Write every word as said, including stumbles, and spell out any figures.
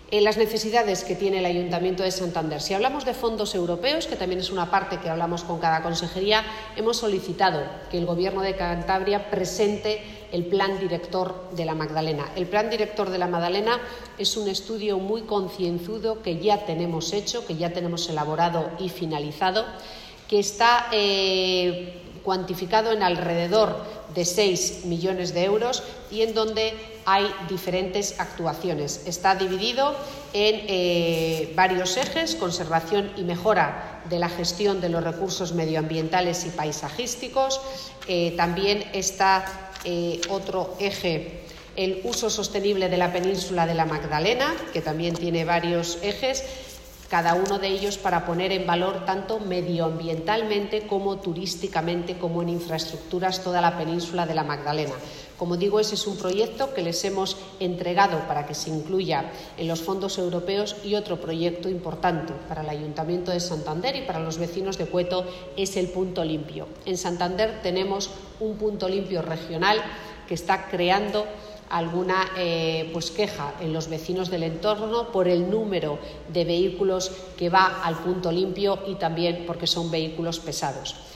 Eh, las necesidades que tiene el Ayuntamiento de Santander. Si hablamos de fondos europeos, que también es una parte que hablamos con cada consejería, hemos solicitado que el Gobierno de Cantabria presente el Plan Director de la Magdalena. El Plan Director de la Magdalena es un estudio muy concienzudo que ya tenemos hecho, que ya tenemos elaborado y finalizado, que está eh, cuantificado en alrededor de seis millones de euros y en donde hay diferentes actuaciones. Está dividido en eh, varios ejes: conservación y mejora de la gestión de los recursos medioambientales y paisajísticos. Eh, también está eh, otro eje, el uso sostenible de la península de la Magdalena, que también tiene varios ejes, cada uno de ellos para poner en valor tanto medioambientalmente como turísticamente, como en infraestructuras, toda la península de la Magdalena. Como digo, ese es un proyecto que les hemos entregado para que se incluya en los fondos europeos, y otro proyecto importante para el Ayuntamiento de Santander y para los vecinos de Cueto es el punto limpio. En Santander tenemos un punto limpio regional que está creando alguna eh, pues queja en los vecinos del entorno por el número de vehículos que va al punto limpio y también porque son vehículos pesados.